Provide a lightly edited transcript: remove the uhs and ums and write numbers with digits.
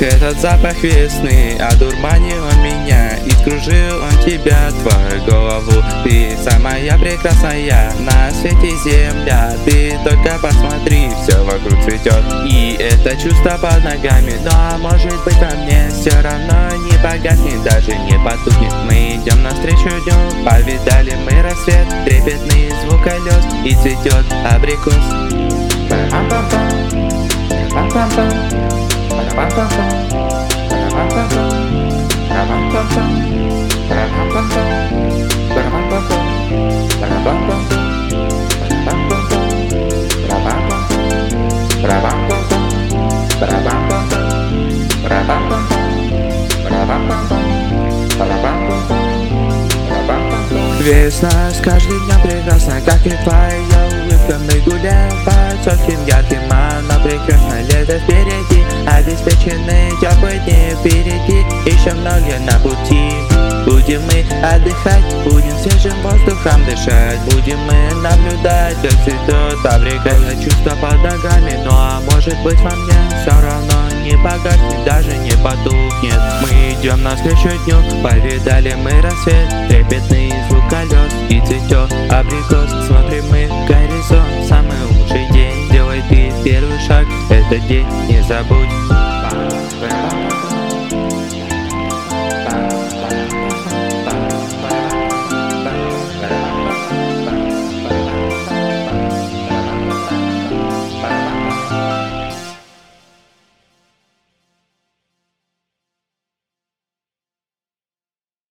Этот запах весны одурманил он меня, и скружил он тебя, твою голову. Ты самая прекрасная на свете земля. Ты только посмотри, все вокруг цветет, и это чувство под ногами. Ну а может быть во мне все равно не погаснет, даже не потухнет. Мы идем навстречу дню, повидали мы рассвет, трепетный звук колес, и цветет абрикос. Весна с каждым днем прекрасна, как и твоя улыбка. Мы гуляем по цоким ярким, она прекрасна. Лето впереди, обеспечены теплые дни впереди, еще много на пути. Будем мы отдыхать, будем свежим воздухом дышать, будем мы наблюдать, как цветет абрикос. Это чувство под ногами, ну а может быть во мне все равно не погаснет, даже не потухнет. Мы идем навстречу дню, повидали мы рассвет, трепетный звук колес, и цветет абрикос. Смотрим мы в горизонт, самый лучший день, делай ты первый шаг, этот день не забудь.